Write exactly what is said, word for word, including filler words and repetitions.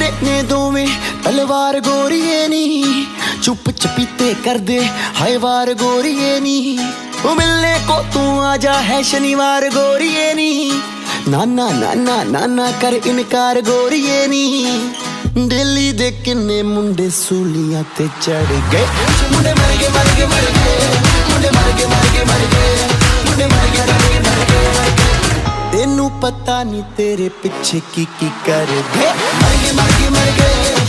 तेरे ने दोवें तलवार गोरीए नी, चुप चपीते कर दे हाय वार गोरीए नी। ओ मिलने को तू आजा है शनिवार गोरीए नी, नाना नाना नाना कर इनकार गोरीए नी। दिल्ली दे किन्ने मुंडे सूलियां ते चढ़ गए, मुंडे मर गए मर गए मर गए, मुंडे मर गए मर गए मर गए, मुंडे मर गए मर गए मर गए। तेनू पता नहीं तेरे पिछे की की कर गए, मर गए मर गए मर गए।